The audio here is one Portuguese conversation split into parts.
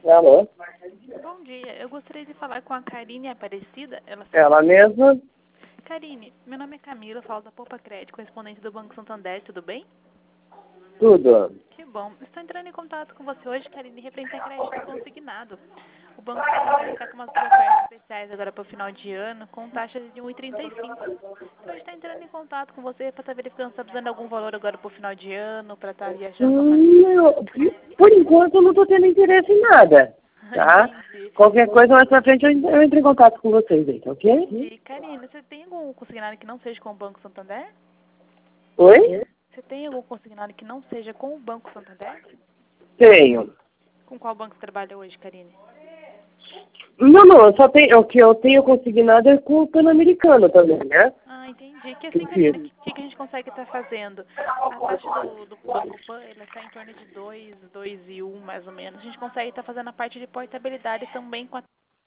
Alô? Bom dia, eu gostaria de falar com a Karine Aparecida. Ela mesma? Karine, meu nome é Camila, falo da Poupa Crédito, correspondente do Banco Santander, tudo bem? Tudo. Que bom. Estou entrando em contato com você hoje, Karine, referente a crédito consignado. O Banco Santander está com umas ofertas especiais agora para o final de ano, com taxas de 1,35. Então, a gente está entrando em contato com você para estar verificando se está precisando de algum valor agora para o final de ano, para estar viajando com a família. Por enquanto eu não estou tendo interesse em nada, tá? Entendi. Qualquer coisa mais pra frente eu entro em contato com vocês aí, tá ok? E, Karine, você tem algum consignado que não seja com o Banco Santander? Oi? Você tem algum consignado que não seja com o Banco Santander? Tenho. Com qual banco você trabalha hoje, Karine? Não, eu só tenho, o que eu tenho conseguido é com o Pan-Americano também, né? Ah, entendi. Que assim, Karine, o que a gente consegue estar fazendo? A taxa do Banco Pan, ela está em torno de 2,1 mais ou menos. A gente consegue estar fazendo a parte de portabilidade também com a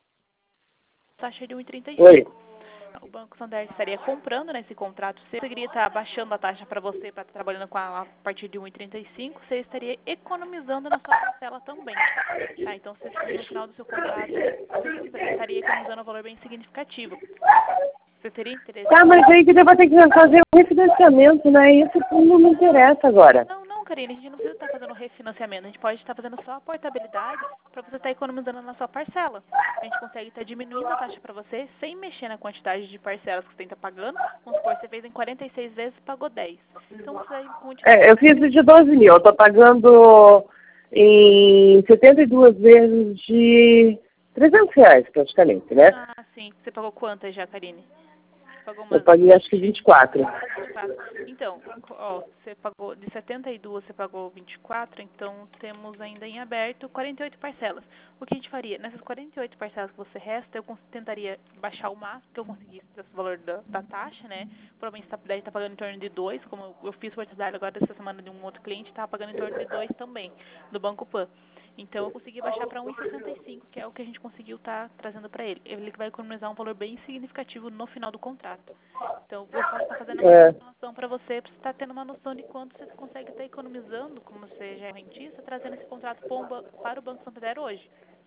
taxa de 1,35. Oi. O Banco Santander estaria comprando nesse contrato, você conseguiria estar baixando a taxa para você, para estar trabalhando com a partir de 1,35, você estaria economizando na sua parcela também. Tá? Então, no final do seu contrato, você estaria economizando um valor bem significativo. Você teria interesse? Tá, mas aí que eu vou ter que fazer um refinanciamento, né? Isso não me interessa agora. Não, Karine, a gente não precisa estar fazendo refinanciamento, a gente pode estar fazendo só a portabilidade para você estar economizando na sua parcela. A gente consegue estar diminuindo a taxa para você sem mexer na quantidade de parcelas que você está pagando. Vamos supor, você fez em 46 vezes e pagou 10. Então você vai continuar. Eu fiz de 12 mil, eu tô pagando em 72 vezes de R$ 300 praticamente, né? Ah, sim. Você pagou quantas já, Karine? Pagou Eu umas paguei acho que 24. 24. Então, ó, você pagou de 72, você pagou 24, então temos ainda em aberto 48 parcelas. O que a gente faria? Nessas 48 parcelas que você resta, eu tentaria baixar o máximo que eu conseguisse desse valor da taxa, né? Provavelmente você deve estar pagando em torno de 2, como eu fiz portabilidade agora essa semana de um outro cliente, estava pagando em torno de 2 também, do Banco Pan. Então eu consegui baixar para 1,65, que é o que a gente conseguiu estar trazendo para ele. Ele vai economizar um valor bem significativo no final do contrato. Então eu posso estar fazendo uma simulação para você estar tendo uma noção de quanto você consegue estar economizando, como você já é rentista, trazendo esse contrato para o Banco Santander hoje.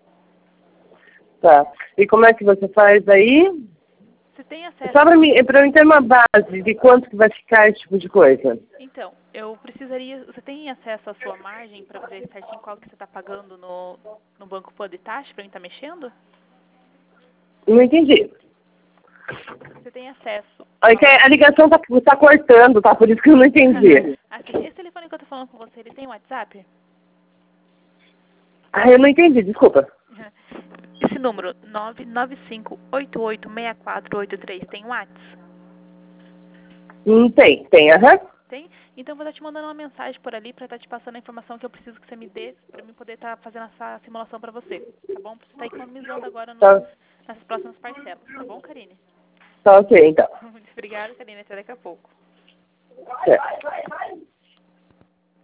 Tá. E como é que você faz aí? Você tem acesso... Só pra mim ter uma base de quanto que vai ficar esse tipo de coisa. Então, eu precisaria... Você tem acesso à sua margem para ver certinho qual que você está pagando no Banco Pan de taxa para mim estar mexendo? Não entendi. Você tem acesso... A ligação tá cortando, tá? Por isso que eu não entendi. Assim, esse telefone que eu tô falando com você, ele tem WhatsApp? Eu não entendi, desculpa. Esse número, 995886483, tem WhatsApp? Tem, aham. Tem? Então eu vou estar te mandando uma mensagem por ali para estar te passando a informação que eu preciso que você me dê para mim poder estar fazendo essa simulação para você, tá bom? Pra você estar economizando agora nessas próximas parcelas, tá bom, Karine? Tá ok, então. Muito obrigada, Karine. Até daqui a pouco. É.